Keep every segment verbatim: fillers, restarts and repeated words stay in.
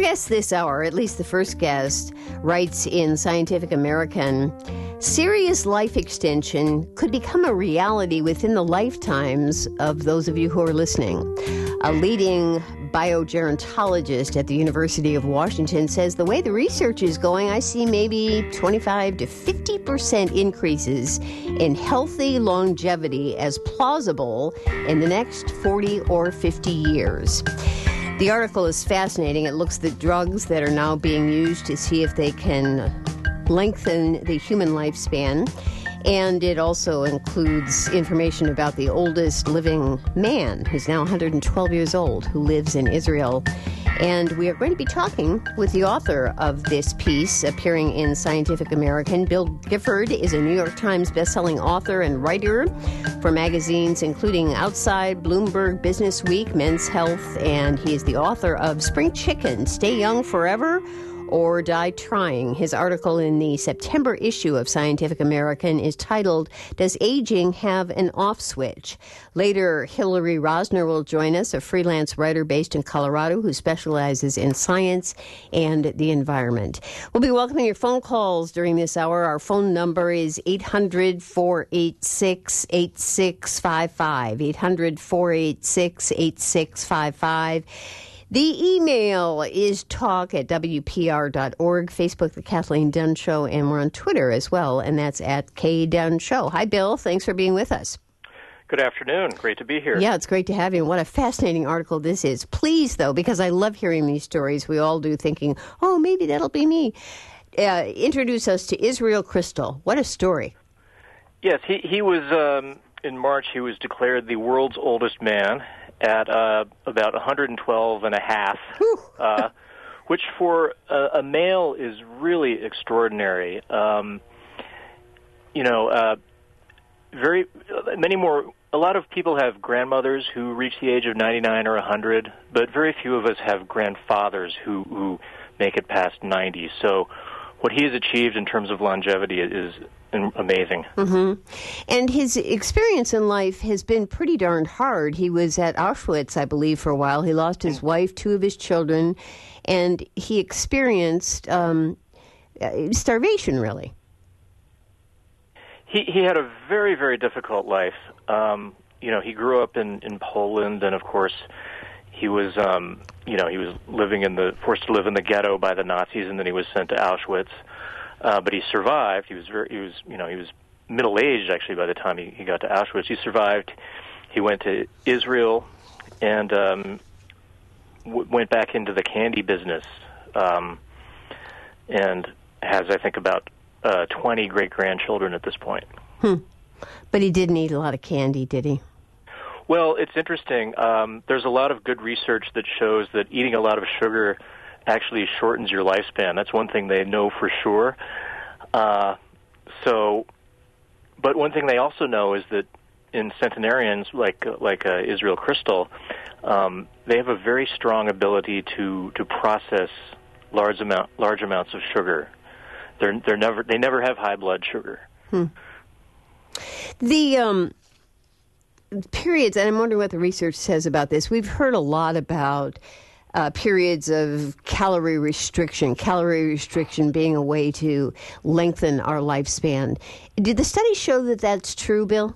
guest this hour, at least the first guest, writes in Scientific American, serious life extension could become a reality within the lifetimes of those of you who are listening. A leading biogerontologist at the University of Washington says the way the research is going, I see maybe twenty-five to fifty percent increases in healthy longevity as plausible in the next forty or fifty years. The article is fascinating. It looks at drugs that are now being used to see if they can lengthen the human lifespan. And it also includes information about the oldest living man, who's now one hundred twelve years old, who lives in Israel. And we are going to be talking with the author of this piece, appearing in Scientific American. Bill Gifford is a New York Times bestselling author and writer for magazines including Outside, Bloomberg, Business Week, Men's Health, and he is the author of Spring Chicken, Stay Young Forever or Die Trying. His article in the September issue of Scientific American is titled, Does Aging Have an Off Switch? Later, Hillary Rosner will join us, a freelance writer based in Colorado who specializes in science and the environment. We'll be welcoming your phone calls during this hour. Our phone number is eight hundred, four eight six, eight six five five, eight hundred, four eight six, eight six five five. The email is talk at W P R dot org, Facebook, The Kathleen Dunn Show, and we're on Twitter as well, and that's at K Dunn Show. Hi, Bill. Thanks for being with us. Good afternoon. Great to be here. Yeah, it's great to have you. What a fascinating article this is. Please, though, because I love hearing these stories. We all do, thinking, oh, maybe that'll be me. Uh, introduce us to Israel Crystal. What a story. Yes, he, he was, um, in March, he was declared the world's oldest man at uh, about one hundred twelve and a half, uh, which for a, a male is really extraordinary. Um, you know, uh, very many more. A lot of people have grandmothers who reach the age of ninety-nine or one hundred, but very few of us have grandfathers who, who make it past ninety. So what he has achieved in terms of longevity is amazing. Mm-hmm. And his experience in life has been pretty darn hard. He was at Auschwitz, I believe, for a while. He lost his wife, two of his children, and he experienced um, starvation, really. He he had a very, very difficult life. Um, you know, he grew up in, in Poland, and of course, he was, um, you know, he was living in the forced to live in the ghetto by the Nazis, and then he was sent to Auschwitz. Uh, but he survived. He was very, he was, you know, he was middle-aged actually by the time he, he got to Auschwitz. He survived. He went to Israel and um, w- went back into the candy business, um, and has, I think, about uh, twenty great-grandchildren at this point. Hmm. But he didn't eat a lot of candy, did he? Well, it's interesting. Um, there's a lot of good research that shows that eating a lot of sugar actually shortens your lifespan. That's one thing they know for sure. Uh, so, but one thing they also know is that in centenarians like like uh, Israel Crystal, um, they have a very strong ability to, to process large amount large amounts of sugar. They're they're never they never have high blood sugar. Hmm. The um, periods, and I'm wondering what the research says about this. We've heard a lot about Uh, periods of calorie restriction, calorie restriction being a way to lengthen our lifespan. Did the study show that that's true, Bill?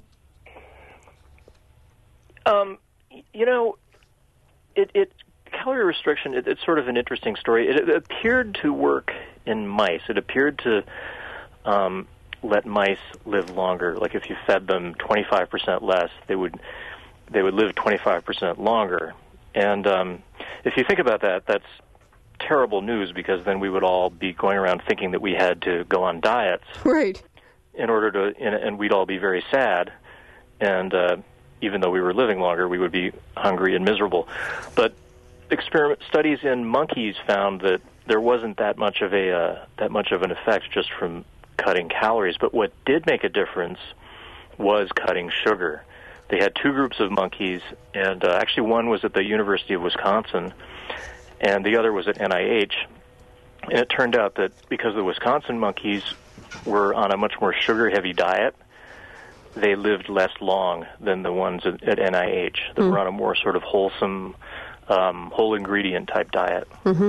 Um, you know, it, it calorie restriction, it, it's sort of an interesting story. It, it appeared to work in mice. It appeared to um, let mice live longer. Like if you fed them twenty-five percent less, they would they would live twenty-five percent longer. And um, if you think about that, that's terrible news, because then we would all be going around thinking that we had to go on diets, right? In order to, and, and we'd all be very sad. And uh, even though we were living longer, we would be hungry and miserable. But experiment studies in monkeys found that there wasn't that much of a uh, that much of an effect just from cutting calories. But what did make a difference was cutting sugar. They had two groups of monkeys, and uh, actually one was at the University of Wisconsin, and the other was at N I H. And it turned out that because the Wisconsin monkeys were on a much more sugar-heavy diet, they lived less long than the ones at, at N I H that mm. were on a more sort of wholesome, um, whole ingredient type diet. Mm-hmm.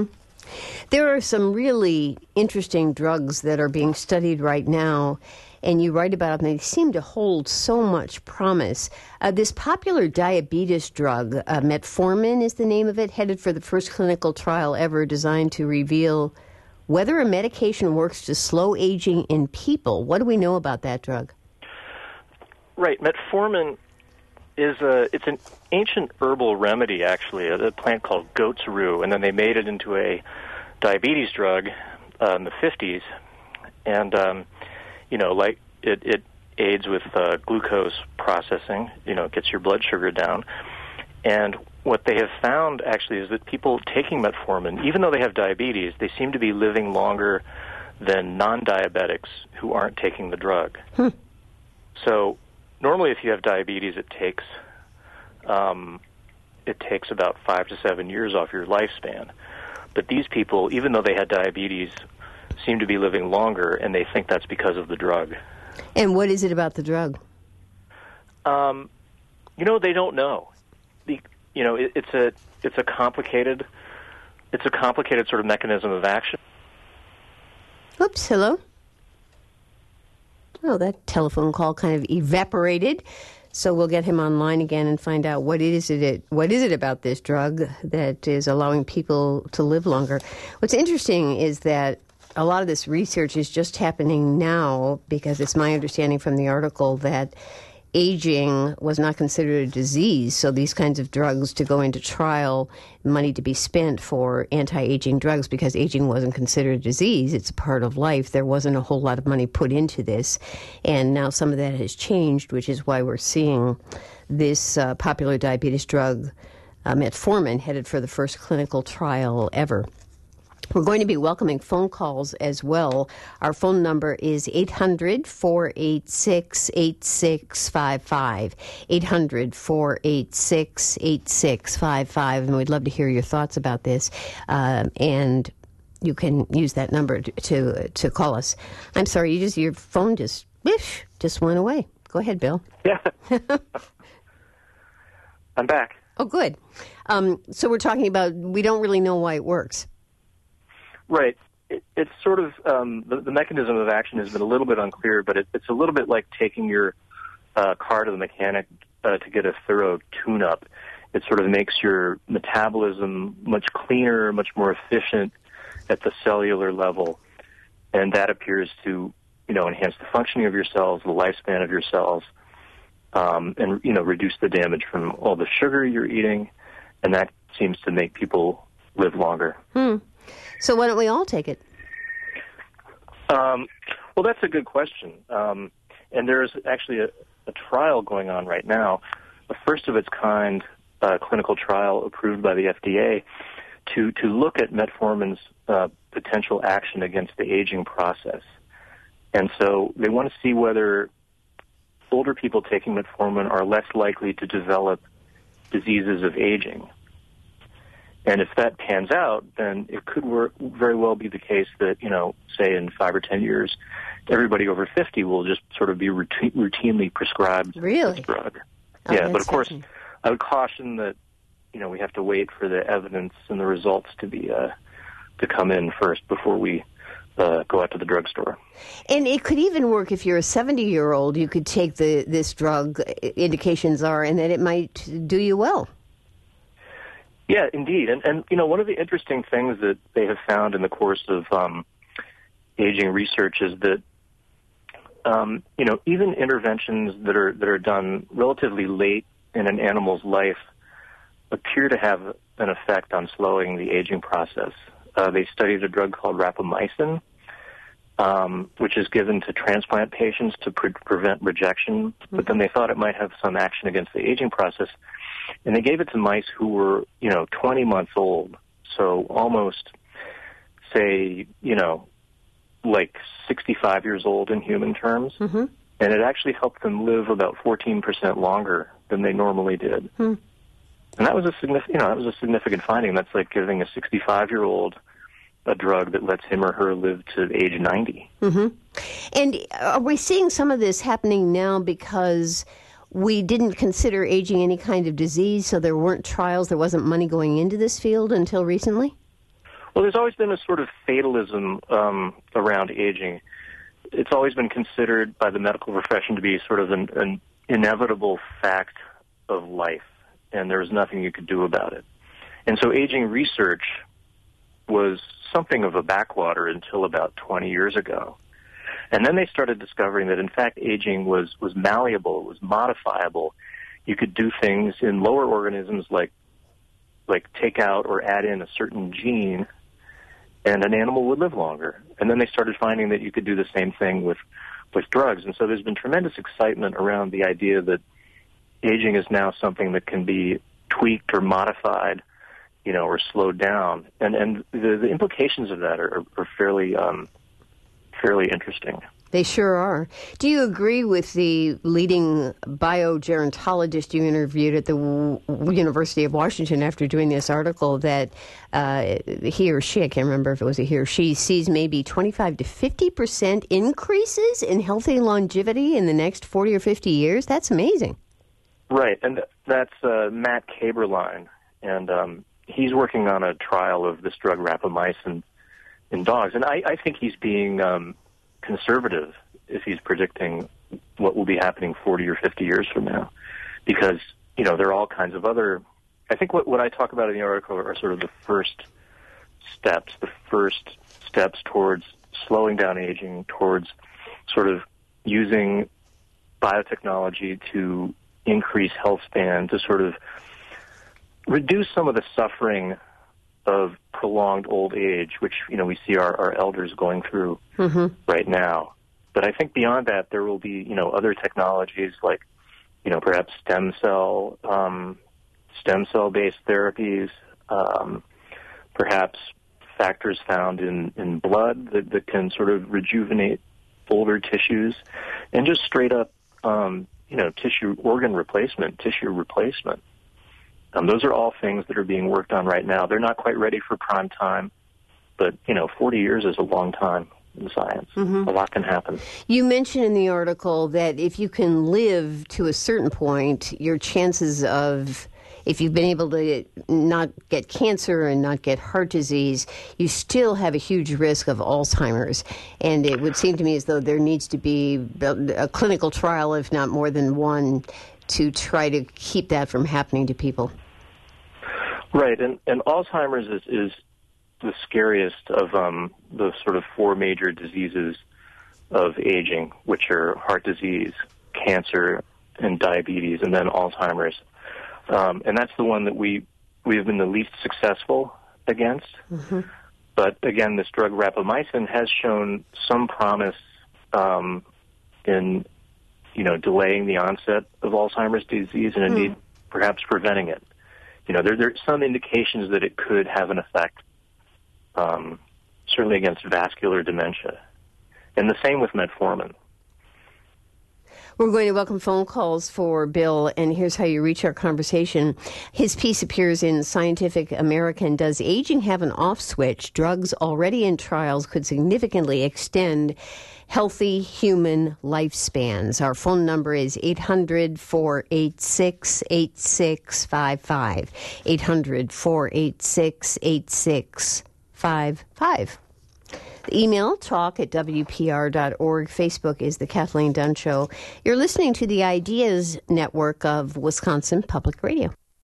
There are some really interesting drugs that are being studied right now, and you write about them. They seem to hold so much promise. Uh, this popular diabetes drug, uh, metformin is the name of it, headed for the first clinical trial ever designed to reveal whether a medication works to slow aging in people. What do we know about that drug? Right. Metformin is a, it's an ancient herbal remedy, actually, a, a plant called goat's rue, and then they made it into a diabetes drug uh, in the fifties. And, um, you know, like it, it aids with uh, glucose processing, you know, it gets your blood sugar down. And what they have found, actually, is that people taking metformin, even though they have diabetes, they seem to be living longer than non-diabetics who aren't taking the drug. Hmm. So normally if you have diabetes, it takes um, it takes about five to seven years off your lifespan. But these people, even though they had diabetes, seem to be living longer, and they think that's because of the drug. And what is it about the drug? Um, you know, they don't know. The, you know, it, it's a it's a complicated it's a complicated sort of mechanism of action. Oops, hello. Oh, that telephone call kind of evaporated. So we'll get him online again and find out what is it what is it about this drug that is allowing people to live longer. What's interesting is that a lot of this research is just happening now because it's my understanding from the article that aging was not considered a disease, so these kinds of drugs to go into trial, money to be spent for anti-aging drugs because aging wasn't considered a disease, it's a part of life. There wasn't a whole lot of money put into this, and now some of that has changed, which is why we're seeing this uh, popular diabetes drug, uh, metformin, headed for the first clinical trial ever. We're going to be welcoming phone calls as well. Our phone number is eight hundred, four eight six, eight six five five, eight hundred, four eight six, eight six five five, and we'd love to hear your thoughts about this. Uh, and you can use that number to, to to call us. I'm sorry, you just your phone just whoosh, just went away. Go ahead, Bill. Yeah. I'm back. Oh, good. Um, so we're talking about we don't really know why it works. Right. It, it's sort of, um, the, the mechanism of action has been a little bit unclear, but it, it's a little bit like taking your uh, car to the mechanic uh, to get a thorough tune-up. It sort of makes your metabolism much cleaner, much more efficient at the cellular level, and that appears to, you know, enhance the functioning of your cells, the lifespan of your cells, um, and, you know, reduce the damage from all the sugar you're eating, and that seems to make people live longer. Hmm. So why don't we all take it? Um, well, that's a good question. Um, and there is actually a, a trial going on right now, a first-of-its-kind uh, clinical trial approved by the F D A to, to look at metformin's uh, potential action against the aging process. And so they want to see whether older people taking metformin are less likely to develop diseases of aging. And if that pans out, then it could work, very well be the case that, you know, say in five or ten years, everybody over fifty will just sort of be routine, routinely prescribed really? this drug. Oh, yeah, but of course, fascinating. I would caution that, you know, we have to wait for the evidence and the results to be uh, to come in first before we uh, go out to the drugstore. And it could even work if you're a seventy-year-old. You could take the this drug. Indications are, and that it might do you well. Yeah, indeed. And, and, you know, one of the interesting things that they have found in the course of um, aging research is that, um, you know, even interventions that are that are done relatively late in an animal's life appear to have an effect on slowing the aging process. Uh, they studied a drug called rapamycin, um, which is given to transplant patients to pre- prevent rejection, mm-hmm. but then they thought it might have some action against the aging process. And they gave it to mice who were, you know, twenty months old, so almost, say, you know, like sixty-five years old in human terms. Mm-hmm. And it actually helped them live about fourteen percent longer than they normally did. Hmm. And that was a significant, you know, that was a significant finding. That's like giving a sixty-five-year-old a drug that lets him or her live to age ninety. Mm-hmm. And are we seeing some of this happening now because we didn't consider aging any kind of disease, so there weren't trials, there wasn't money going into this field until recently? Well, there's always been a sort of fatalism um, around aging. It's always been considered by the medical profession to be sort of an, an inevitable fact of life, and there was nothing you could do about it. And so aging research was something of a backwater until about twenty years ago. And then they started discovering that, in fact, aging was, was malleable, it was modifiable. You could do things in lower organisms like like take out or add in a certain gene, and an animal would live longer. And then they started finding that you could do the same thing with, with drugs. And so there's been tremendous excitement around the idea that aging is now something that can be tweaked or modified, you know, or slowed down. And and the, the implications of that are, are fairly um, fairly interesting. They sure are. Do you agree with the leading biogerontologist you interviewed at the w- University of Washington after doing this article that uh, he or she, I can't remember if it was a he or she, sees maybe twenty-five to fifty percent increases in healthy longevity in the next forty or fifty years? That's amazing. Right, and that's uh, Matt Kaberlein, and um, he's working on a trial of this drug rapamycin in dogs, and I, I think he's being um, conservative if he's predicting what will be happening forty or fifty years from now, because, you know, there are all kinds of other, I think what, what I talk about in the article are sort of the first steps, the first steps towards slowing down aging, towards sort of using biotechnology to increase health span, to sort of reduce some of the suffering of prolonged old age, which, you know, we see our, our elders going through mm-hmm. right now. But I think beyond that, there will be, you know, other technologies like, you know, perhaps stem cell, um, stem cell-based therapies, um, perhaps factors found in, in blood that, that can sort of rejuvenate older tissues, and just straight up, um, you know, tissue organ replacement, tissue replacement. Um, those are all things that are being worked on right now. They're not quite ready for prime time, but, you know, forty years is a long time in science. Mm-hmm. A lot can happen. You mentioned in the article that if you can live to a certain point, your chances of, if you've been able to not get cancer and not get heart disease, you still have a huge risk of Alzheimer's. And it would seem to me as though there needs to be a clinical trial, if not more than one, to try to keep that from happening to people. Right, and, and Alzheimer's is, is the scariest of um, the sort of four major diseases of aging, which are heart disease, cancer, and diabetes, and then Alzheimer's. Um, and that's the one that we, we have been the least successful against. Mm-hmm. But again, this drug rapamycin has shown some promise um, in, you know, delaying the onset of Alzheimer's disease and indeed mm. perhaps preventing it. You know, there, there are some indications that it could have an effect, um, certainly against vascular dementia. And the same with metformin. We're going to welcome phone calls for Bill, and here's how you reach our conversation. His piece appears in Scientific American. Does aging have an off switch? Drugs already in trials could significantly extend healthy human lifespans. Our phone number is eight hundred, four eight six, eight six five five. eight hundred, four eight six, eight six five five. The email, talk at W P R dot org. Facebook is The Kathleen Dunn Show. You're listening to the Ideas Network of Wisconsin Public Radio.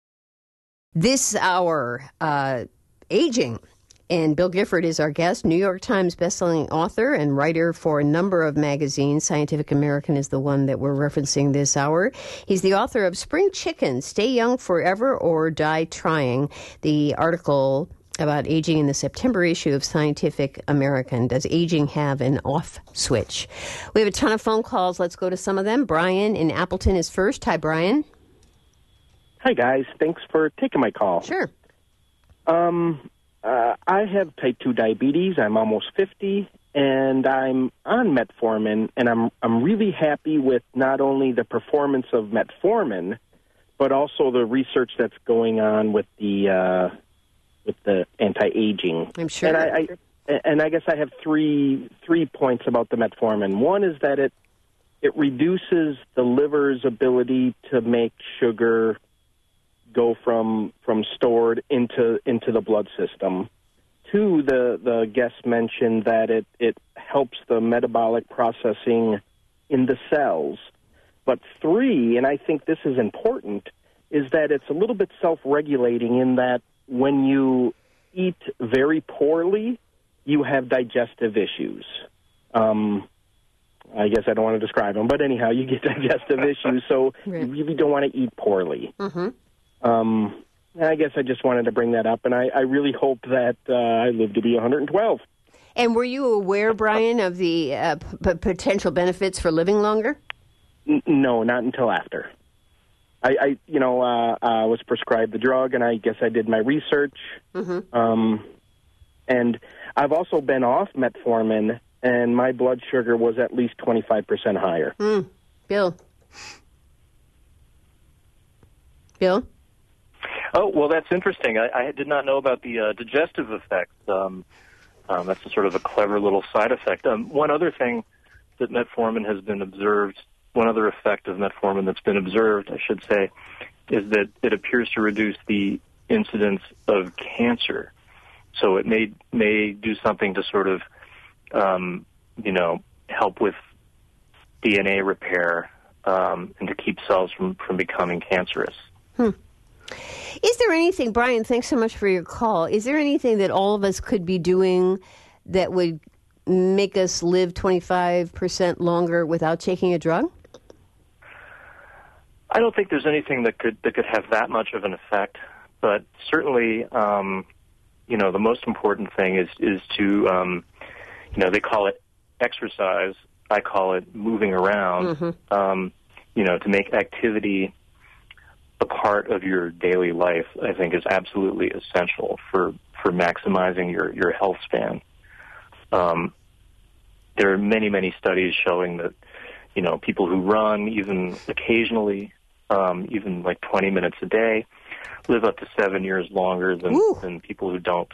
This hour, uh, aging. And Bill Gifford is our guest, New York Times bestselling author and writer for a number of magazines. Scientific American is the one that we're referencing this hour. He's the author of Spring Chicken, Stay Young Forever or Die Trying. The article about aging in the September issue of Scientific American. Does aging have an off switch? We have a ton of phone calls. Let's go to some of them. Brian in Appleton is first. Hi, Brian. Hi, guys. Thanks for taking my call. Sure. Um... Uh, I have type two diabetes. I'm almost fifty, and I'm on metformin, and I'm I'm really happy with not only the performance of metformin, but also the research that's going on with the uh, with the anti-aging. I'm sure. And I, I and I guess I have three three points about the metformin. One is that it it reduces the liver's ability to make sugar go from from stored into into the blood system. two, the, the guest mentioned that it, it helps the metabolic processing in the cells. But three, and I think this is important, is that it's a little bit self-regulating in that when you eat very poorly, you have digestive issues. Um, I guess I don't want to describe them, but anyhow, you get digestive issues, so right. you really don't want to eat poorly. Mm-hmm. Um, I guess I just wanted to bring that up, and I, I really hope that uh, I live to be one hundred twelve. And were you aware, Brian, of the uh, p- potential benefits for living longer? N- no, not until after. I, I you know, uh, uh, was prescribed the drug, and I guess I did my research. Mm-hmm. Um, and I've also been off metformin, and my blood sugar was at least twenty-five percent higher. Mm. Bill? Bill? Oh, well, that's interesting. I, I did not know about the uh, digestive effects. Um, um, that's a sort of a clever little side effect. Um, one other thing that metformin has been observed, one other effect of metformin that's been observed, I should say, is that it appears to reduce the incidence of cancer. So it may may do something to sort of, um, you know, help with D N A repair um, and to keep cells from, from becoming cancerous. Hmm. Is there anything, Brian, thanks so much for your call. Is there anything that all of us could be doing that would make us live twenty-five percent longer without taking a drug? I don't think there's anything that could that could have that much of an effect, but certainly, um, you know, the most important thing is is to, um, you know, they call it exercise. I call it moving around. Mm-hmm. Um, you know, to make activity a part of your daily life, I think, is absolutely essential for, for maximizing your, your health span. Um, there are many, many studies showing that, you know, people who run even occasionally, um, even like twenty minutes a day, live up to seven years longer than, than people who don't.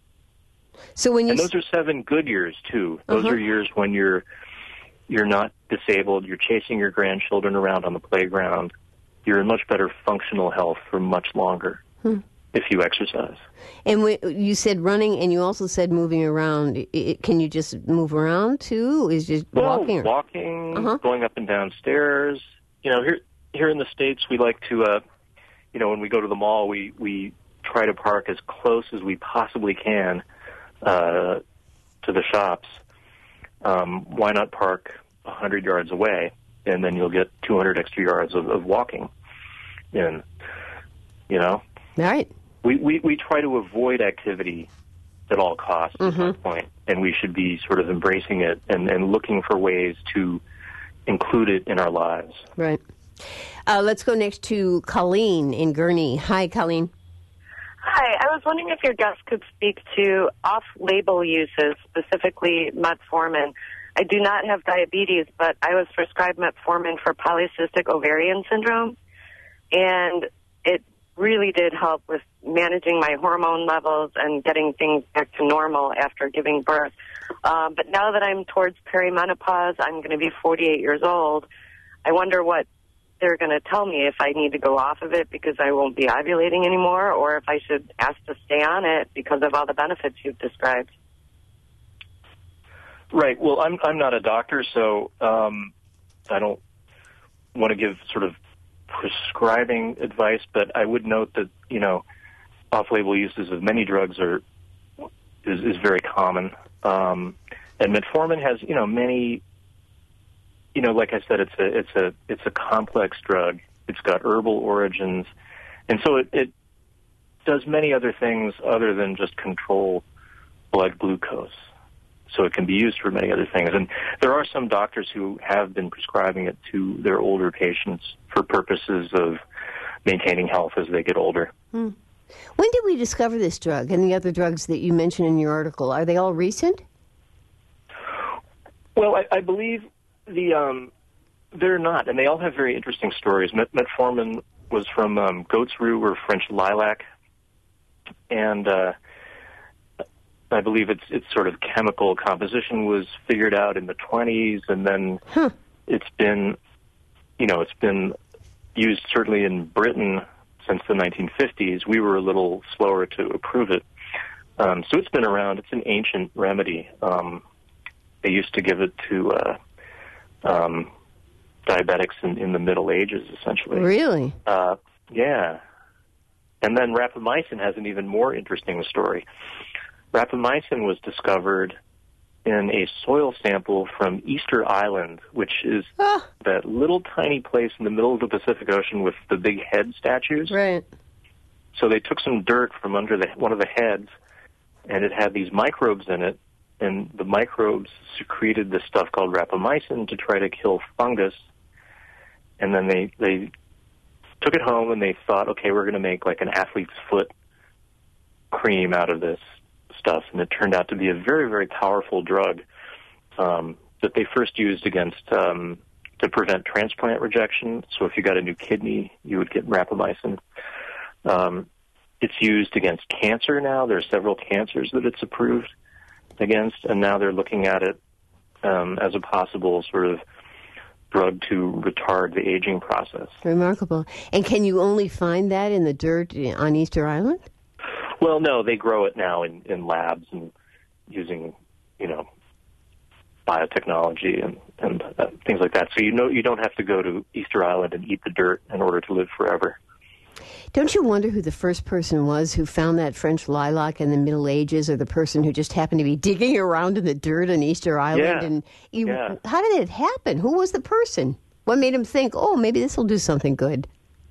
So when you and those are seven good years, too. Those uh-huh. are years when you're you're not disabled, you're chasing your grandchildren around on the playground. You're in much better functional health for much longer hmm. if you exercise. And when you said running, and you also said moving around. It, it, can you just move around too? Is just well, walking? walking, uh-huh. going up and down stairs. You know, here here in the States, we like to, uh, you know, when we go to the mall, we we try to park as close as we possibly can uh, to the shops. Um, why not park a hundred yards away? And then you'll get two hundred extra yards of, of walking. And, you know, right. we, we, we try to avoid activity at all costs mm-hmm. at some point, and we should be sort of embracing it and, and looking for ways to include it in our lives. Right. Uh, let's go next to Colleen in Gurnee. Hi, Colleen. Hi. I was wondering if your guest could speak to off-label uses, specifically metformin. I do not have diabetes, but I was prescribed metformin for polycystic ovarian syndrome, and it really did help with managing my hormone levels and getting things back to normal after giving birth. Um, but now that I'm towards perimenopause, I'm going to be forty-eight years old, I wonder what they're going to tell me, if I need to go off of it because I won't be ovulating anymore, or if I should ask to stay on it because of all the benefits you've described. Right. Well, I'm I'm not a doctor, so um, I don't want to give sort of prescribing advice. But I would note that, you know, off-label uses of many drugs are is, is very common, um, and metformin has, you know, many. You know, like I said, it's a it's a it's a complex drug. It's got herbal origins, and so it, it does many other things other than just control blood glucose. So it can be used for many other things. And there are some doctors who have been prescribing it to their older patients for purposes of maintaining health as they get older. Hmm. When did we discover this drug and the other drugs that you mentioned in your article? Are they all recent? Well, I, I believe the um, they're not, and they all have very interesting stories. Met- metformin was from um, goat's rue or French lilac, and uh, I believe its its sort of chemical composition was figured out in the twenties, and then huh. it's been, you know, it's been used certainly in Britain since the nineteen fifties. We were a little slower to approve it, Um, so it's been around. It's an ancient remedy. Um, they used to give it to uh, um, diabetics in, in the Middle Ages, essentially. Really? Uh, yeah. And then rapamycin has an even more interesting story. Rapamycin was discovered in a soil sample from Easter Island, which is ah. that little tiny place in the middle of the Pacific Ocean with the big head statues. Right. So they took some dirt from under the, one of the heads, and it had these microbes in it, and the microbes secreted this stuff called rapamycin to try to kill fungus. And then they, they took it home, and they thought, okay, we're going to make like an athlete's foot cream out of this stuff. And it turned out to be a very, very powerful drug um, that they first used against um, to prevent transplant rejection. So if you got a new kidney, you would get rapamycin. Um, it's used against cancer now. There are several cancers that it's approved against, and now they're looking at it um, as a possible sort of drug to retard the aging process. Remarkable. And can you only find that in the dirt on Easter Island? Well, no, they grow it now in, in labs and using, you know, biotechnology and, and uh, things like that. So you know you don't have to go to Easter Island and eat the dirt in order to live forever. Don't you wonder who the first person was who found that French lilac in the Middle Ages, or the person who just happened to be digging around in the dirt on Easter Island? Yeah. And you, yeah. How did it happen? Who was the person? What made him think, oh, maybe this will do something good?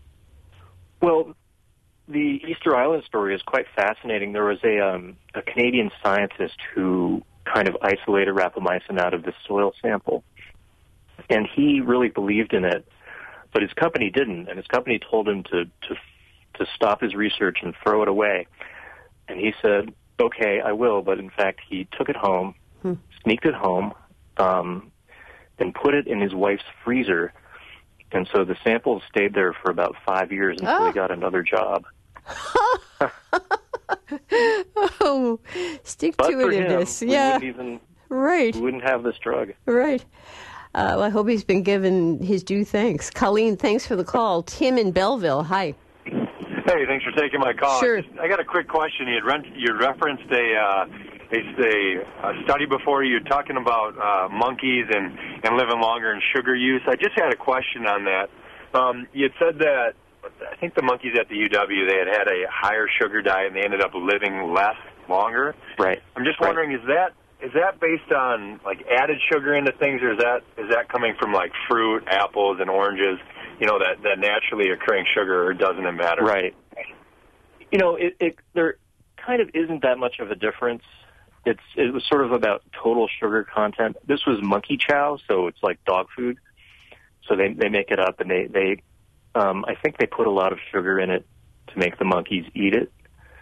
Well, the Easter Island story is quite fascinating. There was a, um, a Canadian scientist who kind of isolated rapamycin out of this soil sample, and he really believed in it, but his company didn't, and his company told him to, to to stop his research and throw it away. And he said, okay, I will, but in fact he took it home, hmm. sneaked it home, um, and put it in his wife's freezer. And so the sample stayed there for about five years until oh. he got another job. oh, stick but to it, we yeah. wouldn't even, right. we wouldn't have this drug. Right. Uh, well, I hope he's been given his due thanks. Colleen, thanks for the call. Tim in Belleville, hi. Hey, thanks for taking my call. Sure. I got a quick question. You had you referenced a, uh, a, a study before you talking about uh, monkeys and, and living longer and sugar use. I just had a question on that. Um, you had said that, I think the monkeys at the U W, they had had a higher sugar diet and they ended up living less longer. Right. I'm just wondering, right. is that is that based on like added sugar into things, or is that is that coming from like fruit, apples, and oranges? You know, that, that naturally occurring sugar, or doesn't it matter? Right. You know, it, it there kind of isn't that much of a difference. It's it was sort of about total sugar content. This was monkey chow, so it's like dog food. So they they make it up, and they they um, I think they put a lot of sugar in it to make the monkeys eat it.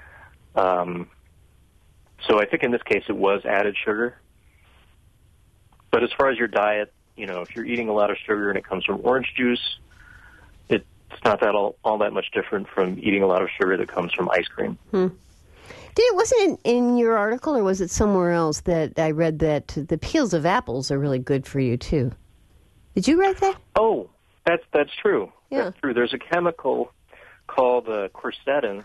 Um, so I think in this case it was added sugar. But as far as your diet, you know, if you're eating a lot of sugar and it comes from orange juice, it's not that all, all that much different from eating a lot of sugar that comes from ice cream. Hmm. Did it, wasn't it in your article, or was it somewhere else that I read that the peels of apples are really good for you, too? Did you write that? Oh, that's that's true. Yeah. That's true. There's a chemical called uh, quercetin,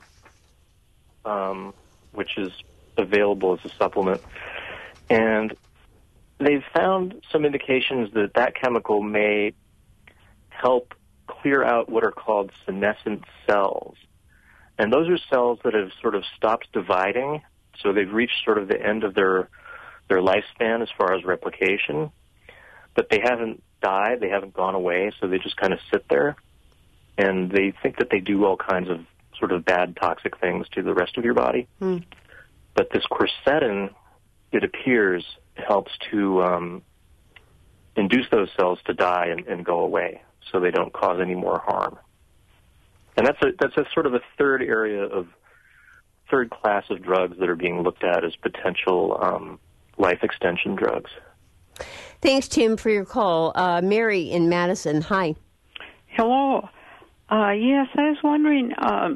um, which is available as a supplement. And they've found some indications that that chemical may help clear out what are called senescent cells. And those are cells that have sort of stopped dividing, so they've reached sort of the end of their their lifespan as far as replication. But they haven't died, they haven't gone away, so they just kind of sit there. And they think that they do all kinds of sort of bad toxic things to the rest of your body. Hmm. But this quercetin, it appears, helps to um, induce those cells to die and, and go away, so they don't cause any more harm. And that's a that's a sort of a third area of third class of drugs that are being looked at as potential um, life extension drugs. Thanks, Tim, for your call. Uh, Mary in Madison, hi. Hello. Uh, yes, I was wondering, um,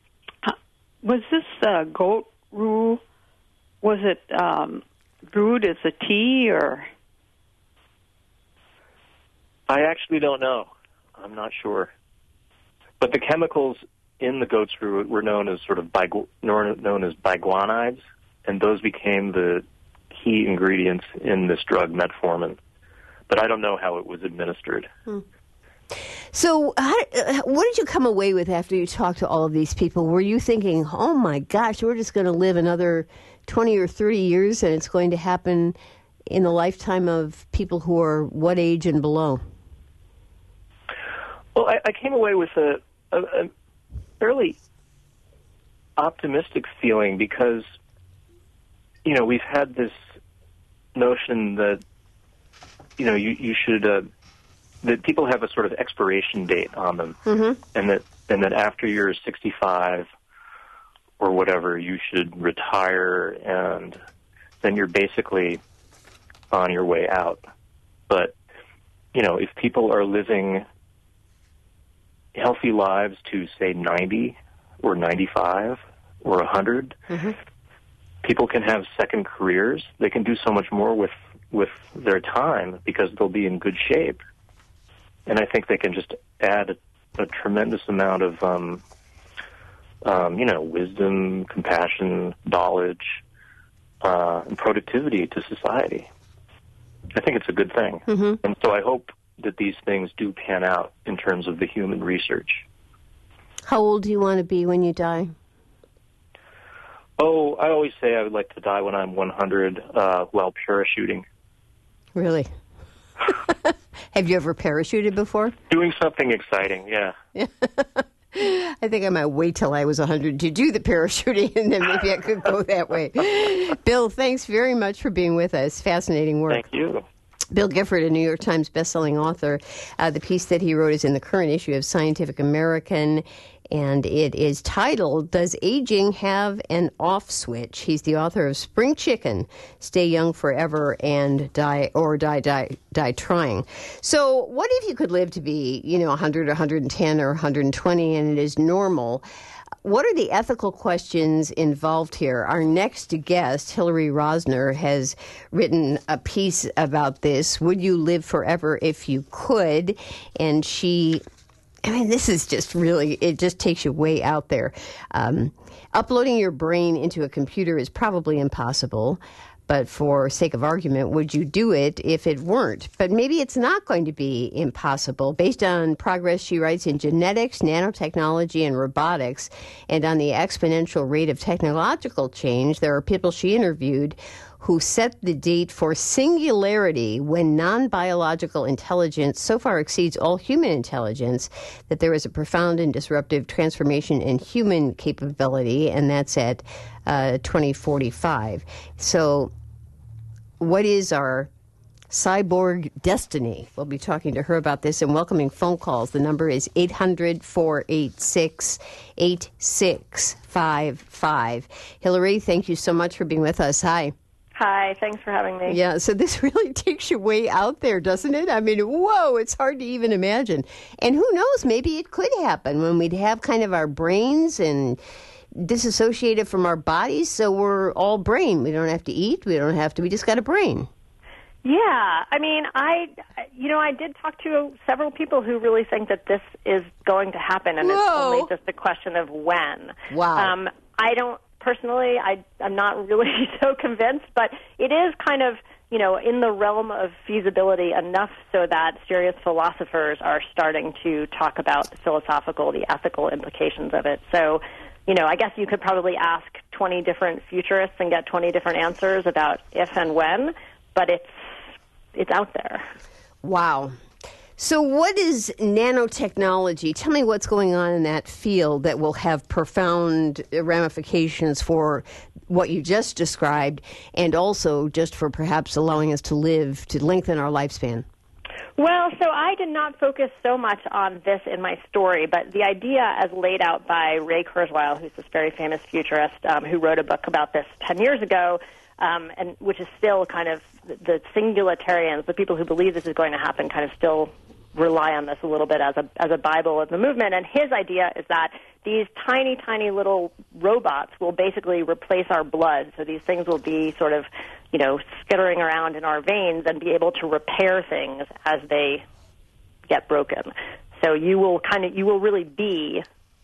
was this uh, goat roux, was it um, brewed as a tea, or? I actually don't know. I'm not sure. But the chemicals in the goat's roux were known as sort of bigu- known as biguanides, and those became the key ingredients in this drug, metformin. But I don't know how it was administered. Hmm. So how, uh, what did you come away with after you talked to all of these people? Were you thinking, oh, my gosh, we're just going to live another twenty or thirty years, and it's going to happen in the lifetime of people who are what age and below? Well, I, I came away with a, a, a fairly optimistic feeling because, you know, we've had this notion that, you know, you, you should, uh, that people have a sort of expiration date on them, mm-hmm. and that and that after you're sixty-five or whatever, you should retire, and then you're basically on your way out. But, you know, if people are living healthy lives to, say, ninety or ninety-five or one hundred, mm-hmm. people can have second careers. They can do so much more with, with their time because they'll be in good shape. And I think they can just add a, a tremendous amount of, um, um, you know, wisdom, compassion, knowledge, uh, and productivity to society. I think it's a good thing. Mm-hmm. And so I hope that these things do pan out in terms of the human research. How old do you want to be when you die? Oh, I always say I would like to die when I'm one hundred uh, while parachuting. Really? Have you ever parachuted before? Doing something exciting, yeah. I think I might wait till I was one hundred to do the parachuting, and then maybe I could go that way. Bill, thanks very much for being with us. Fascinating work. Thank you. Bill Gifford, a New York Times bestselling author. Uh, the piece that he wrote is in the current issue of Scientific American, and it is titled, Does Aging Have an Off Switch? He's the author of Spring Chicken, Stay Young Forever and Die or Die Die Die Trying. So what if you could live to be, you know, one hundred or one hundred ten or one hundred twenty and it is normal? What are the ethical questions involved here? Our next guest, Hillary Rosner, has written a piece about this. Would you live forever if you could? And she... I mean, this is just really, it just takes you way out there. Um, uploading your brain into a computer is probably impossible, but for sake of argument, would you do it if it weren't? But maybe it's not going to be impossible. Based on progress, she writes, in genetics, nanotechnology, and robotics, and on the exponential rate of technological change, there are people she interviewed who set the date for singularity when non-biological intelligence so far exceeds all human intelligence that there is a profound and disruptive transformation in human capability, and that's at uh, twenty forty-five. So what is our cyborg destiny? We'll be talking to her about this and welcoming phone calls. The number is eight hundred, four eight six, eight six five five. Hillary, thank you so much for being with us. Hi. Hi, thanks for having me. Yeah, so this really takes you way out there, doesn't it? I mean, whoa, it's hard to even imagine. And who knows, maybe it could happen when we'd have kind of our brains and disassociated from our bodies, so we're all brain. We don't have to eat, we don't have to, we just got a brain. Yeah, I mean, I, you know, I did talk to several people who really think that this is going to happen, and Whoa. It's only just a question of when. Wow. Um, I don't, personally, I, I'm not really so convinced, but it is kind of, you know, in the realm of feasibility enough so that serious philosophers are starting to talk about the philosophical, the ethical implications of it. So, you know, I guess you could probably ask twenty different futurists and get twenty different answers about if and when, but it's it's out there. Wow. So what is nanotechnology? Tell me what's going on in that field that will have profound ramifications for what you just described and also just for perhaps allowing us to live, to lengthen our lifespan. Well, so I did not focus so much on this in my story, but the idea as laid out by Ray Kurzweil, who's this very famous futurist um, who wrote a book about this ten years ago, um, and which is still kind of the singularitarians, the people who believe this is going to happen, kind of still rely on this a little bit as a as a Bible of the movement. And his idea is that these tiny, tiny little robots will basically replace our blood. So these things will be sort of, you know, skittering around in our veins and be able to repair things as they get broken. So you will kind of, you will really be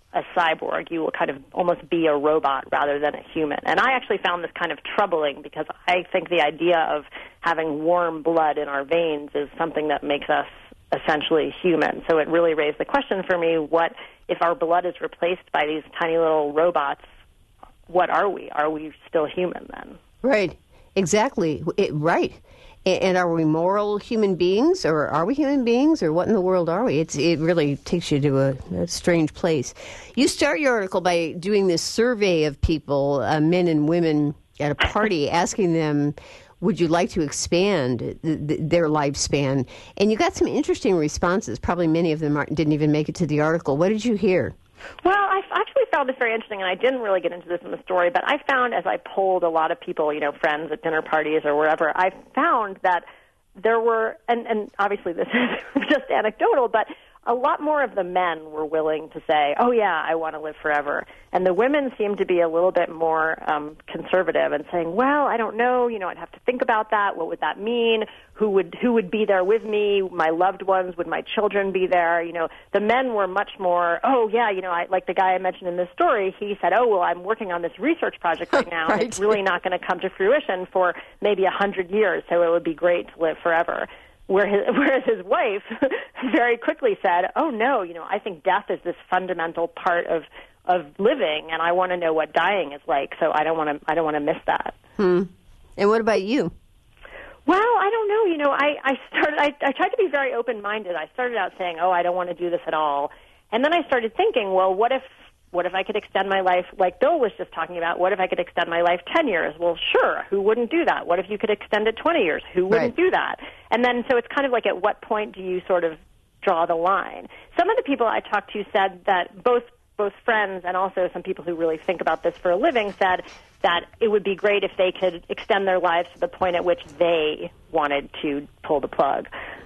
a cyborg. You will kind of almost be a robot rather than a human. And I actually found this kind of troubling because I think the idea of having warm blood in our veins is something that makes us essentially human. So it really raised the question for me, what if our blood is replaced by these tiny little robots, what are we? Are we still human then? Right, exactly, it, right. And are we moral human beings, or are we human beings, or what in the world are we? It's, it really takes you to a, a strange place. You start your article by doing this survey of people, uh, men and women, at a party, asking them, would you like to expand the, the, their lifespan? And you got some interesting responses. Probably many of them aren't, didn't even make it to the article. What did you hear? Well, I actually found this very interesting, and I didn't really get into this in the story, but I found as I polled a lot of people, you know, friends at dinner parties or wherever, I found that there were, and, and obviously this is just anecdotal, but a lot more of the men were willing to say, oh, yeah, I want to live forever. And the women seemed to be a little bit more um, conservative and saying, well, I don't know, you know, I'd have to think about that. What would that mean? Who would who would be there with me? My loved ones? Would my children be there? You know, the men were much more, oh, yeah, you know, I, like the guy I mentioned in this story, he said, oh, well, I'm working on this research project right now, right. And it's really not going to come to fruition for maybe a hundred years, so it would be great to live forever. Whereas his wife very quickly said, oh, no, you know, I think death is this fundamental part of, of living, and I want to know what dying is like, so I don't want to I don't want to miss that. Hmm. And what about you? Well, I don't know. You know, I, I started, I, I tried to be very open-minded. I started out saying, oh, I don't want to do this at all. And then I started thinking, well, what if What if I could extend my life, like Bill was just talking about, what if I could extend my life ten years? Well, sure, who wouldn't do that? What if you could extend it twenty years? Who wouldn't right. do that? And then, so it's kind of like, at what point do you sort of draw the line? Some of the people I talked to said that both both friends and also some people who really think about this for a living said that it would be great if they could extend their lives to the point at which they wanted to pull the plug.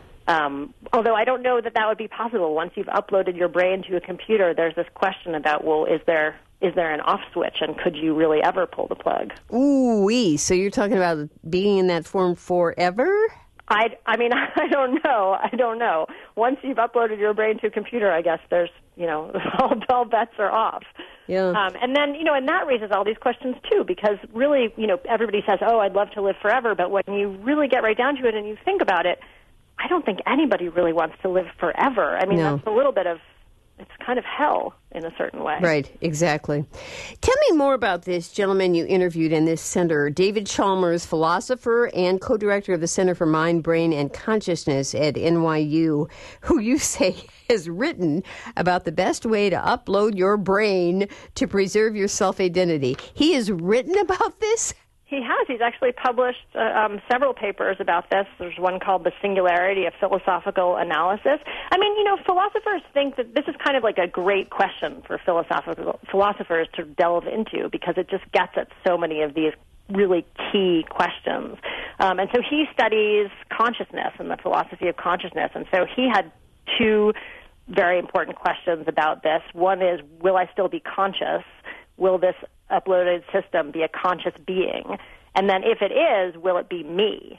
Um, although I don't know that that would be possible. Once you've uploaded your brain to a computer, there's this question about, well, is there is there an off switch, and could you really ever pull the plug? Ooh-wee. So you're talking about being in that form forever? I, I mean, I don't know. I don't know. Once you've uploaded your brain to a computer, I guess there's, you know, all, all bets are off. Yeah. Um, and then, you know, and that raises all these questions, too, because really, you know, everybody says, oh, I'd love to live forever, but when you really get right down to it and you think about it, I don't think anybody really wants to live forever. I mean, no. that's a little bit of, it's kind of hell in a certain way. Right, exactly. Tell me more about this gentleman you interviewed in this center, David Chalmers, philosopher and co-director of the Center for Mind, Brain, and Consciousness at N Y U, who you say has written about the best way to upload your brain to preserve your self-identity. He has written about this? He has. He's actually published uh, um, several papers about this. There's one called The Singularity of Philosophical Analysis. I mean, you know, philosophers think that this is kind of like a great question for philosophical philosophers to delve into because it just gets at so many of these really key questions. Um, and so he studies consciousness and the philosophy of consciousness. And so he had two very important questions about this. One is, will I still be conscious? Will this uploaded system be a conscious being? And then if it is, will it be me?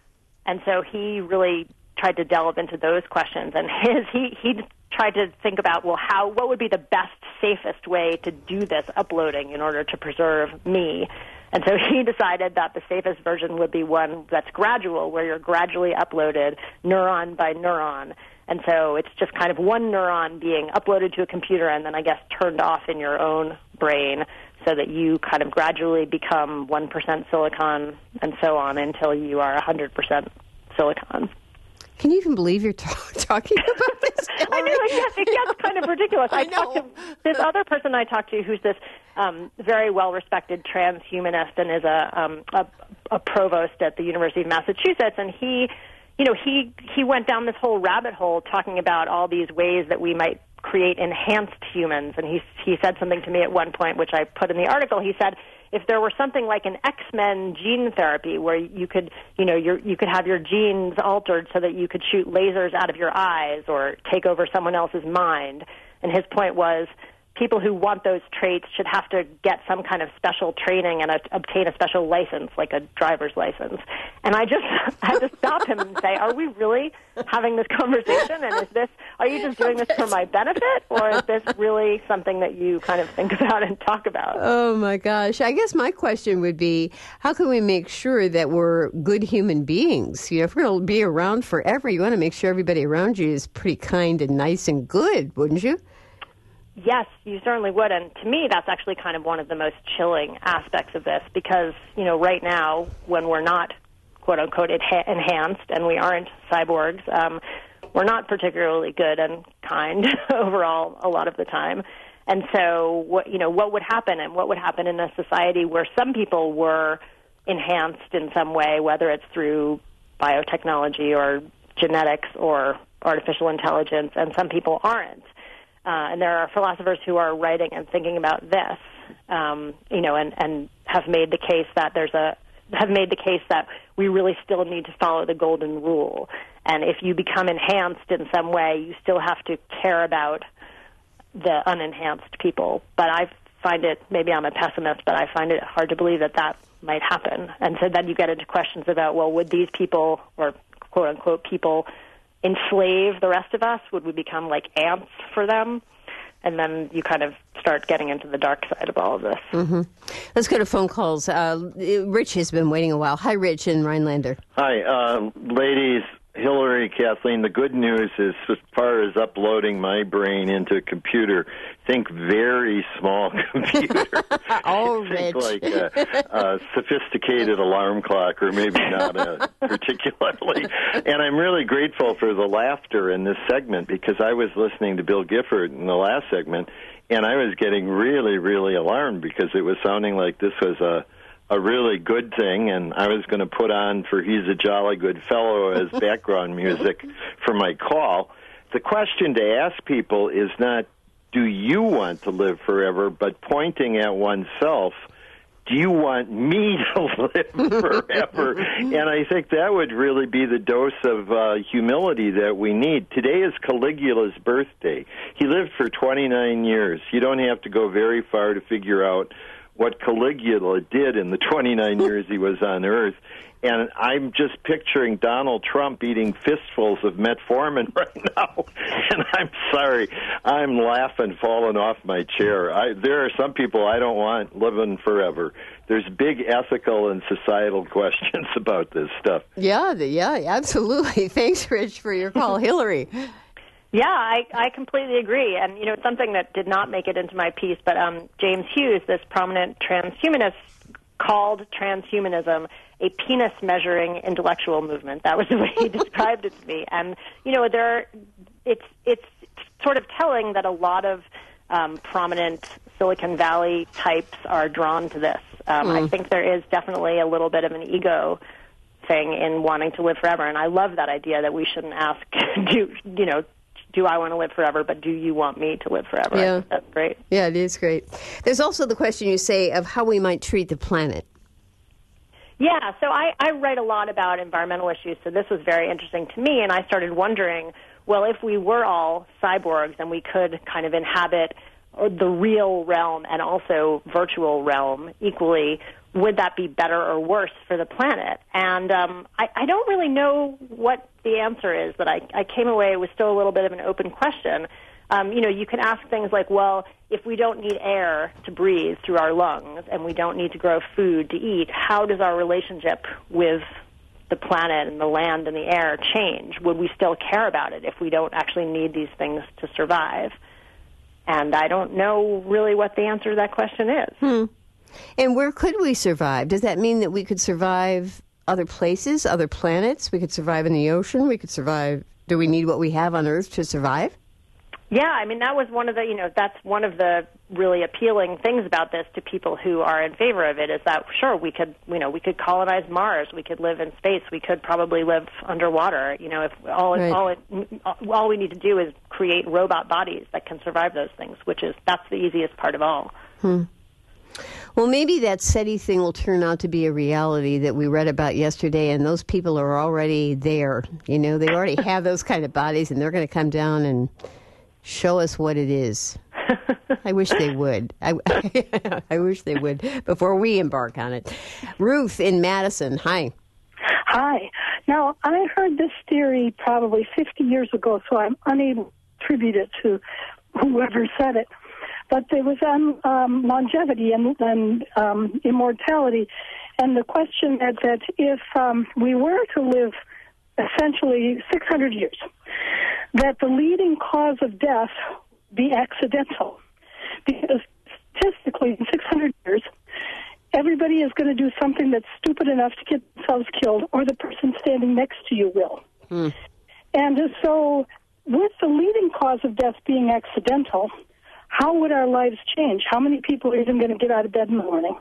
And so he really tried to delve into those questions. And his he, he tried to think about, well, how what would be the best, safest way to do this uploading in order to preserve me? And so he decided that the safest version would be one that's gradual, where you're gradually uploaded neuron by neuron. And so it's just kind of one neuron being uploaded to a computer and then, I guess, turned off in your own brain so that you kind of gradually become one percent silicon and so on until you are one hundred percent silicon. Can you even believe you're t- talking about this? I know, it gets, it gets kind of ridiculous. I I talked know. to this other person I talked to who's this um, very well-respected transhumanist and is a, um, a, a provost at the University of Massachusetts, and he... You know, he, he went down this whole rabbit hole talking about all these ways that we might create enhanced humans. And he, he said something to me at one point, which I put in the article. He said, if there were something like an X-Men gene therapy where you could, you know, your, you could have your genes altered so that you could shoot lasers out of your eyes or take over someone else's mind. And his point was, people who want those traits should have to get some kind of special training and a, obtain a special license, like a driver's license. And I just had to stop him and say, are we really having this conversation? And is this, are you just doing this for my benefit, or is this really something that you kind of think about and talk about? Oh, my gosh. I guess my question would be, how can we make sure that we're good human beings? You know, if we're going to be around forever, you want to make sure everybody around you is pretty kind and nice and good, wouldn't you? Yes, you certainly would. And to me, that's actually kind of one of the most chilling aspects of this because, you know, right now, when we're not, quote-unquote, enhanced and we aren't cyborgs, um, we're not particularly good and kind overall a lot of the time. And so, what, you know, what would happen and what would happen in a society where some people were enhanced in some way, whether it's through biotechnology or genetics or artificial intelligence, and some people aren't? Uh, and there are philosophers who are writing and thinking about this, um, you know, and, and have made the case that there's a have made the case that we really still need to follow the golden rule. And if you become enhanced in some way, you still have to care about the unenhanced people. But I find it, maybe I'm a pessimist, but I find it hard to believe that that might happen. And so then you get into questions about, well, would these people, or quote unquote people, enslave the rest of us? Would we become like ants for them? And then you kind of start getting into the dark side of all of this. Mm-hmm. Let's go to phone calls. Uh, Rich has been waiting a while. Hi, Rich in Rhinelander. Hi, uh, ladies. Hillary, Kathleen, the good news is as far as uploading my brain into a computer, think very small computer. Oh, think Rich. like a, a sophisticated alarm clock, or maybe not a particularly. And I'm really grateful for the laughter in this segment because I was listening to Bill Gifford in the last segment, and I was getting really, really alarmed because it was sounding like this was a a really good thing, and I was going to put on for He's a Jolly Good Fellow as background music for my call. The question to ask people is not, do you want to live forever, but pointing at oneself, do you want me to live forever? And I think that would really be the dose of uh, humility that we need. Today is Caligula's birthday. He lived for twenty-nine years. You don't have to go very far to figure out what Caligula did in the twenty-nine years he was on Earth. And I'm just picturing Donald Trump eating fistfuls of metformin right now. And I'm sorry, I'm laughing, falling off my chair. I, there are some people I don't want living forever. There's big ethical and societal questions about this stuff. Yeah, yeah, absolutely. Thanks, Rich, for your call. Hillary. Yeah, I, I completely agree. And, you know, it's something that did not make it into my piece, but um, James Hughes, this prominent transhumanist, called transhumanism a penis-measuring intellectual movement. That was the way he described it to me. And, you know, there, it's, it's sort of telling that a lot of um, prominent Silicon Valley types are drawn to this. Um, mm. I think there is definitely a little bit of an ego thing in wanting to live forever. And I love that idea that we shouldn't ask, do, you know, do I want to live forever, but do you want me to live forever? Yeah. I think that's great. Yeah, it is great. There's also the question you say of how we might treat the planet. Yeah, so I, I write a lot about environmental issues, so this was very interesting to me, and I started wondering, well, if we were all cyborgs and we could kind of inhabit the real realm and also virtual realm equally, would that be better or worse for the planet? And um, I, I don't really know what the answer is, but I, I came away with still a little bit of an open question. Um, you know, you can ask things like, well, if we don't need air to breathe through our lungs and we don't need to grow food to eat, how does our relationship with the planet and the land and the air change? Would we still care about it if we don't actually need these things to survive? And I don't know really what the answer to that question is. Hmm. And where could we survive? Does that mean that we could survive other places, other planets? We could survive in the ocean? We could survive... Do we need what we have on Earth to survive? Yeah, I mean, that was one of the, you know, that's one of the really appealing things about this to people who are in favor of it is that, sure, we could, you know, we could colonize Mars, we could live in space, we could probably live underwater. You know, if all, right. all, it, all we need to do is create robot bodies that can survive those things, which is, that's the easiest part of all. Hmm. Well, maybe that SETI thing will turn out to be a reality that we read about yesterday, and those people are already there. You know, they already have those kind of bodies, and they're going to come down and show us what it is. I wish they would. I, I wish they would before we embark on it. Ruth in Madison, hi. Hi. Now, I heard this theory probably fifty years ago, so I'm unable to attribute it to whoever said it. But there was on um, longevity and, and um, immortality, and the question that, that if um, we were to live essentially six hundred years, that the leading cause of death be accidental. Because statistically, in six hundred years, everybody is going to do something that's stupid enough to get themselves killed, or the person standing next to you will. Mm. And so, with the leading cause of death being accidental, how would our lives change? How many people are even going to get out of bed in the morning?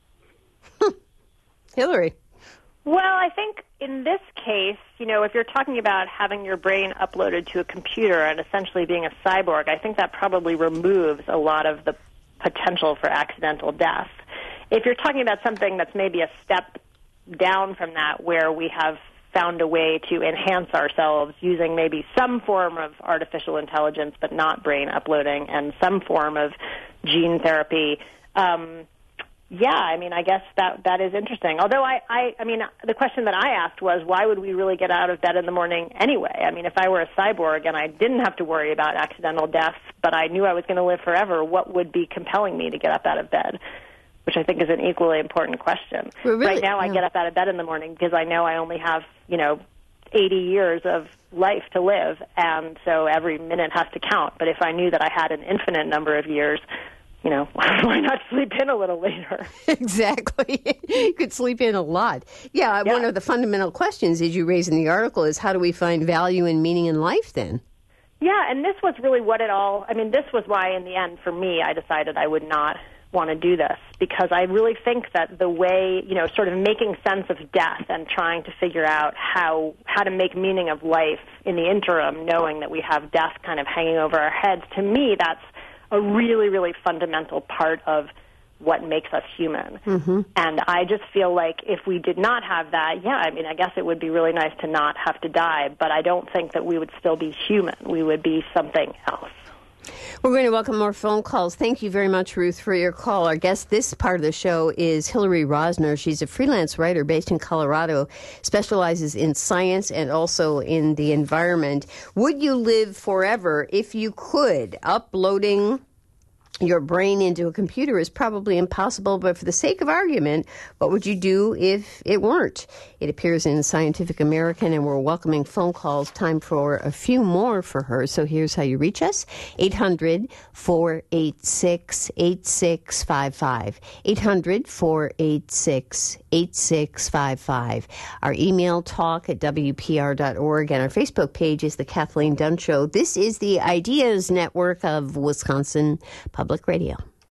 Hillary. Well, I think in this case, you know, if you're talking about having your brain uploaded to a computer and essentially being a cyborg, I think that probably removes a lot of the potential for accidental death. If you're talking about something that's maybe a step down from that, where we have found a way to enhance ourselves using maybe some form of artificial intelligence but not brain uploading, and some form of gene therapy, um, yeah, I mean, I guess that that is interesting. Although, I, I, I mean, the question that I asked was, why would we really get out of bed in the morning anyway? I mean, if I were a cyborg and I didn't have to worry about accidental death, but I knew I was going to live forever, what would be compelling me to get up out of bed? Which I think is an equally important question. Well, really, right now, I yeah. get up out of bed in the morning because I know I only have, you know, eighty years of life to live, and so every minute has to count. But if I knew that I had an infinite number of years, you know, why not sleep in a little later? Exactly. You could sleep in a lot. Yeah, yeah, one of the fundamental questions, as you raise in the article, is how do we find value and meaning in life then? Yeah, and this was really what it all, I mean, this was why in the end, for me, I decided I would not want to do this, because I really think that the way, you know, sort of making sense of death and trying to figure out how how to make meaning of life in the interim, knowing that we have death kind of hanging over our heads, to me, that's a really, really fundamental part of what makes us human. Mm-hmm. And I just feel like if we did not have that, yeah, I mean, I guess it would be really nice to not have to die, but I don't think that we would still be human. We would be something else. We're going to welcome more phone calls. Thank you very much, Ruth, for your call. Our guest this part of the show is Hillary Rosner. She's a freelance writer based in Colorado, specializes in science and also in the environment. Would you live forever if you could? Uploading your brain into a computer is probably impossible, but for the sake of argument, what would you do if it weren't? It appears in Scientific American, and we're welcoming phone calls. Time for a few more for her, so here's how you reach us. eight hundred, four eight six, eight six five five. eight hundred, four eight six, eight six five five. Our email, talk at W P R dot org, and our Facebook page is The Kathleen Dunn Show. This is the Ideas Network of Wisconsin Public Public Radio.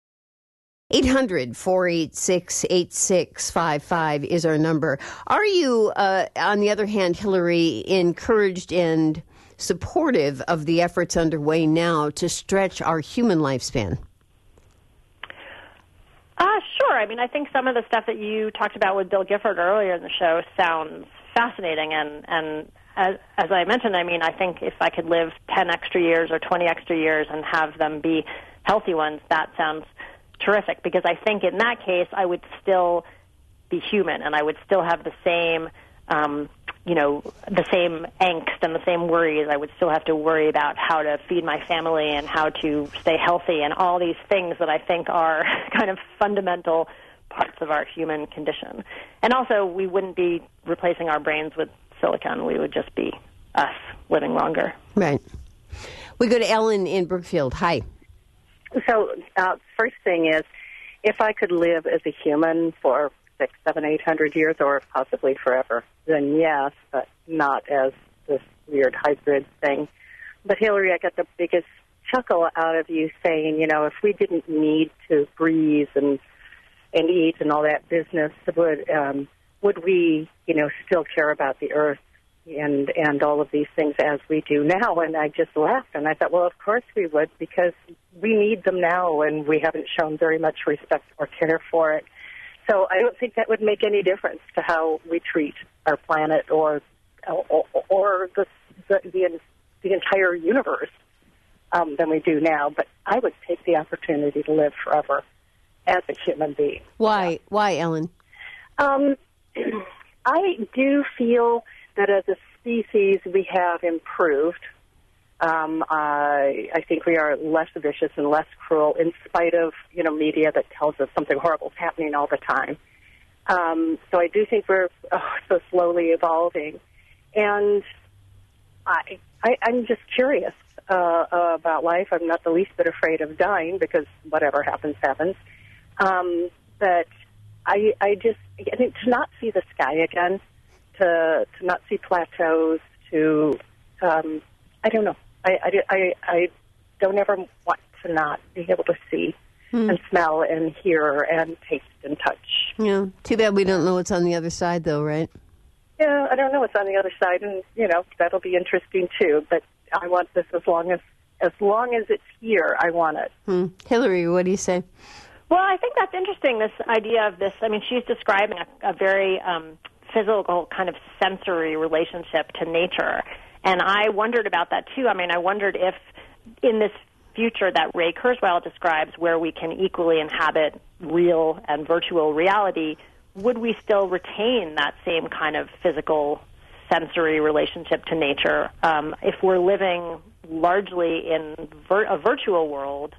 eight hundred, four eight six, eight six five five is our number. Are you, uh, on the other hand, Hillary, encouraged and supportive of the efforts underway now to stretch our human lifespan? Uh, sure. I mean, I think some of the stuff that you talked about with Bill Gifford earlier in the show sounds fascinating, and, and as, as I mentioned, I mean, I think if I could live ten extra years or twenty extra years and have them be healthy ones, that sounds terrific, because I think in that case I would still be human, and I would still have the same, um, you know, the same angst and the same worries. I would still have to worry about how to feed my family and how to stay healthy and all these things that I think are kind of fundamental parts of our human condition. And also, we wouldn't be replacing our brains with silicon. We would just be us living longer. Right. We go to Ellen in Brookfield. Hi. So, uh, first thing is, if I could live as a human for six, seven, eight hundred years, or possibly forever, then yes, but not as this weird hybrid thing. But Hillary, I got the biggest chuckle out of you saying, you know, if we didn't need to breathe and and eat and all that business, would um, would we, you know, still care about the earth and and all of these things as we do now? And I just laughed, and I thought, well, of course we would, because we need them now, and we haven't shown very much respect or care for it. So I don't think that would make any difference to how we treat our planet or or, or the, the the the entire universe. um, than we do now. But I would take the opportunity to live forever as a human being. Why? Why, Ellen? Um, I do feel that as a species we have improved. Um, I, I think we are less vicious and less cruel in spite of, you know, media that tells us something horrible is happening all the time. Um, so I do think we're oh, so slowly evolving. And I, I, I'm just curious uh, uh, about life. I'm not the least bit afraid of dying because whatever happens, happens. Um, but I, I just, I think to not see the sky again, to to not see plateaus, to, um, I don't know. I, I, I, I don't ever want to not be able to see hmm. and smell and hear and taste and touch. Yeah. Too bad we don't know what's on the other side, though, right? Yeah, I don't know what's on the other side, and, you know, that'll be interesting, too. But I want this as long as, as long as it's here, I want it. Hmm. Hillary, what do you say? Well, I think that's interesting, this idea of this. I mean, she's describing a, a very um, physical kind of sensory relationship to nature. And I wondered about that, too. I mean, I wondered if in this future that Ray Kurzweil describes, where we can equally inhabit real and virtual reality, would we still retain that same kind of physical, sensory relationship to nature? Um, if we're living largely in vir- a virtual world,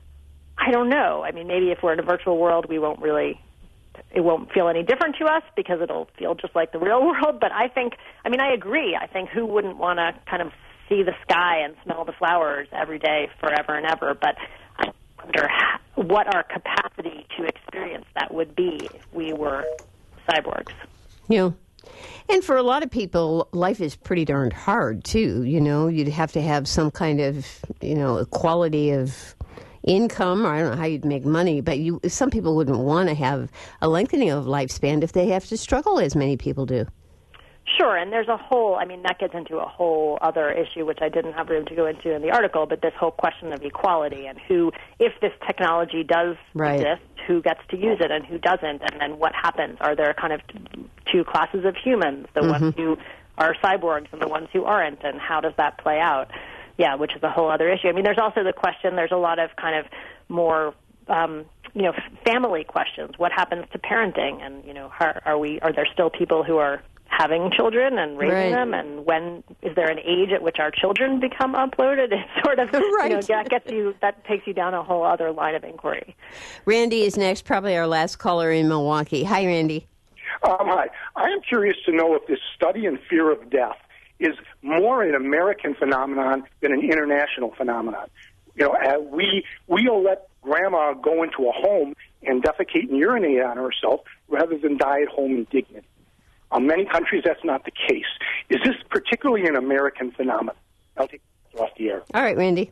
I don't know. I mean, maybe if we're in a virtual world, we won't really... it won't feel any different to us because it'll feel just like the real world. But I think, I mean, I agree. I think who wouldn't want to kind of see the sky and smell the flowers every day forever and ever? But I wonder what our capacity to experience that would be if we were cyborgs. Yeah. And for a lot of people, life is pretty darned hard, too. You know, you'd have to have some kind of, you know, equality of income, or I don't know how you'd make money, but you, some people wouldn't want to have a lengthening of lifespan if they have to struggle as many people do. Sure, and there's a whole, I mean, that gets into a whole other issue, which I didn't have room to go into in the article, but this whole question of equality and who, if this technology does right. exist, who gets to use it and who doesn't, and then what happens? Are there kind of two classes of humans, the mm-hmm. ones who are cyborgs and the ones who aren't, and how does that play out? Yeah, which is a whole other issue. I mean, there's also the question, there's a lot of kind of more, um, you know, family questions. What happens to parenting? And, you know, are, are we, are there still people who are having children and raising right. them? And when, is there an age at which our children become uploaded? It's sort of, right. you know, that gets you, that takes you down a whole other line of inquiry. Randy is next, probably our last caller in Milwaukee. Hi, Randy. Um, hi. I am curious to know if this study in fear of death is more an American phenomenon than an international phenomenon. You know, uh, we we'll let grandma go into a home and defecate and urinate on herself rather than die at home in dignity. In many countries, that's not the case. Is this particularly an American phenomenon? I'll take it off the air. All right, Randy.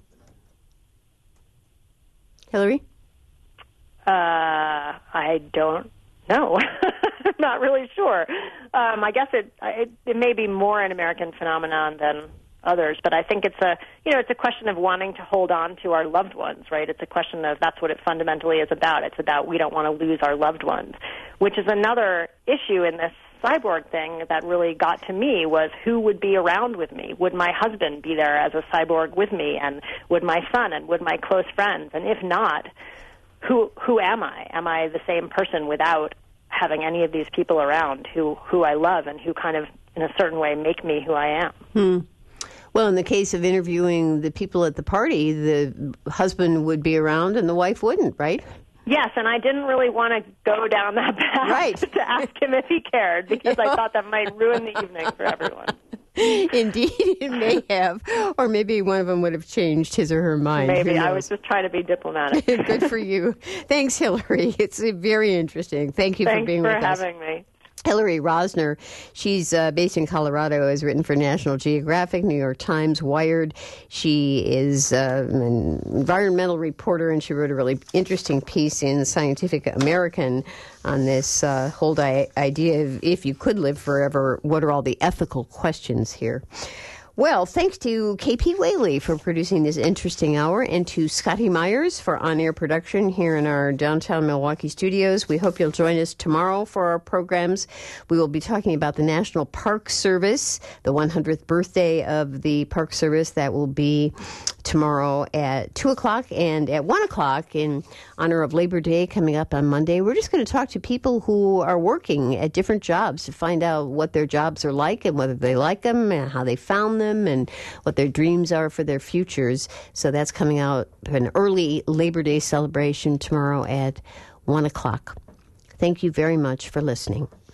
Hillary? Uh, I don't know. I'm not really sure. Um, I guess it, it it may be more an American phenomenon than others, but I think it's a you know it's a question of wanting to hold on to our loved ones, right? It's a question of that's what it fundamentally is about. It's about we don't want to lose our loved ones, which is another issue in this cyborg thing that really got to me was who would be around with me? Would my husband be there as a cyborg with me, and would my son, and would my close friends? And if not, who who am I? Am I the same person without having any of these people around who, who I love and who kind of, in a certain way, make me who I am? Hmm. Well, in the case of interviewing the people at the party, the husband would be around and the wife wouldn't, right? Yes, and I didn't really want to go down that path right. to ask him if he cared, because I thought that might ruin the evening for everyone. Indeed, it may have. Or maybe one of them would have changed his or her mind. Maybe. I was just trying to be diplomatic. Good for you. Thanks, Hillary. It's very interesting. Thank you Thanks for being for with us. Thanks for having me. Hillary Rosner, she's uh, based in Colorado, has written for National Geographic, New York Times, Wired. She is uh, an environmental reporter, and she wrote a really interesting piece in Scientific American on this uh, whole di- idea of if you could live forever, what are all the ethical questions here? Well, thanks to K P Whaley for producing this interesting hour, and to Scotty Myers for on-air production here in our downtown Milwaukee studios. We hope you'll join us tomorrow for our programs. We will be talking about the National Park Service, the one hundredth birthday of the Park Service. That will be tomorrow at two o'clock, and at one o'clock in honor of Labor Day coming up on Monday, we're just going to talk to people who are working at different jobs to find out what their jobs are like and whether they like them and how they found them and what their dreams are for their futures. So that's coming out, an early Labor Day celebration tomorrow at one o'clock. Thank you very much for listening.